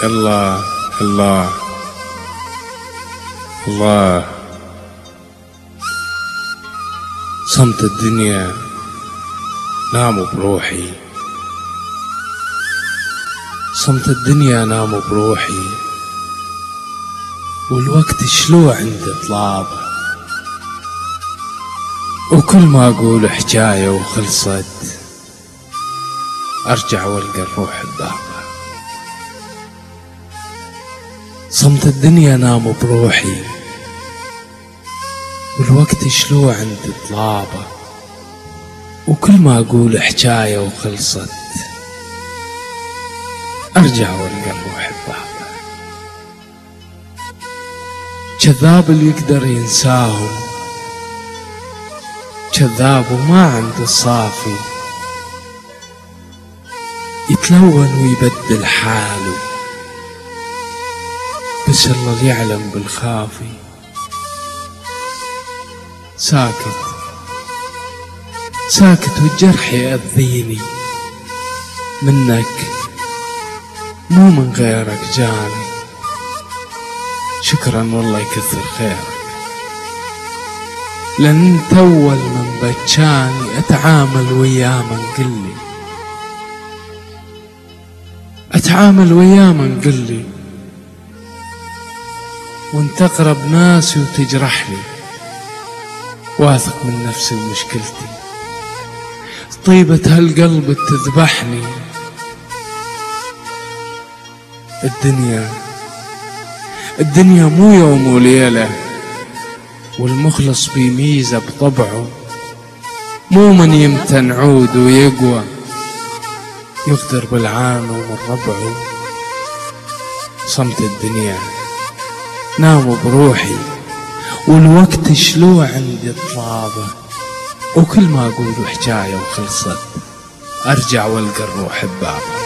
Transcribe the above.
الله الله الله. صمت الدنيا نام بروحي، صمت الدنيا نام بروحي، والوقت شلو عند طلابه، وكل ما اقول حكاية وخلصت ارجع والقى الروح ببابه. صمت الدنيا نام بروحي، والوقت شلو عند طلابه، وكل ما اقول حكاية وخلصت ارجع والقى الروح ببابه. كذاب اللي يقدر ينساهم، كذاب وما عنده صافي، يتلون ويبدل حاله، بس الله اللي يعلم بالخافي. ساكت ساكت والجرح يأذيني، منك مو من غيرك جاني، شكرا والله يكثر خيرك، لأن انت أول من بجاني أتعامل وياه من قلي، أتعامل وياه من قلي، وانت أقرب ناسي وتجرحني، واثق من نفسي ومشكلتي، طيبة هالقلب تذبحني. الدنيا مو يوم وليلة، والمخلص بيميزه بطبعه، مو من يمتن عود ويقوى، يقدر بالعانو من ربعه. صمت الدنيا نام بروحي، والوقت شلو عندي طلابه، وكل ما اقول حكاية وخلصت ارجع والقى الروح ببابه.